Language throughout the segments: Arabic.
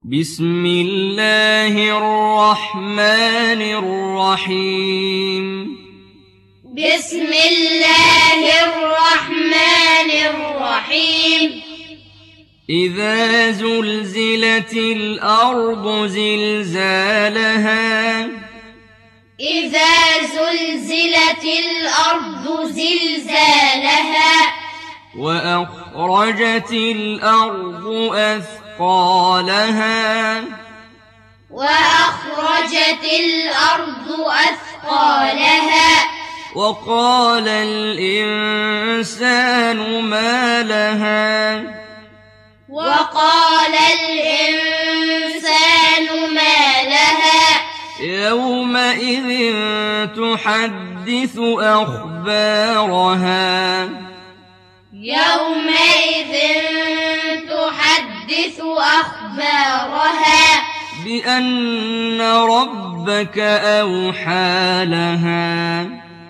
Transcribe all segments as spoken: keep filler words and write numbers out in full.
بسم الله الرحمن الرحيم بسم الله الرحمن الرحيم إذا زلزلت الأرض زلزالها إذا زلزلت الأرض زلزالها وأخرجت الأرض أثقالها وأخرجت الأرض أثقالها وقال الإنسان ما لها وقال الإنسان ما لها يومئذ تحدث أخبارها يومئذ تحدث أخبارها بأن ربك أوحى لها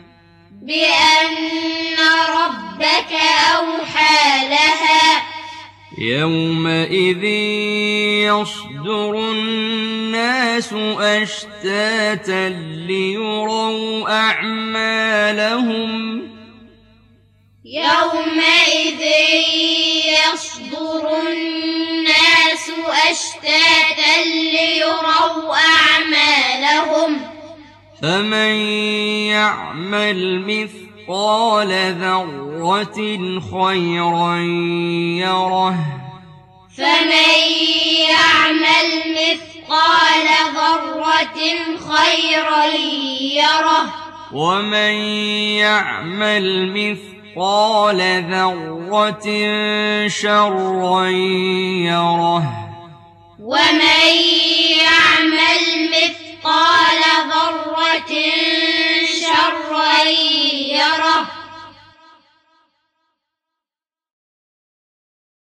بأن ربك أوحى لها يومئذ يصدر الناس أشتاتا ليروا أعمالهم يومئذ يصدر الناس أشتاتا ليروا أعمالهم فمن يعمل مثقال ذرة خيرا يره فمن يعمل مثقال ذرة خيرا يره ومن يعمل مثقال ذرة شرا يره ومن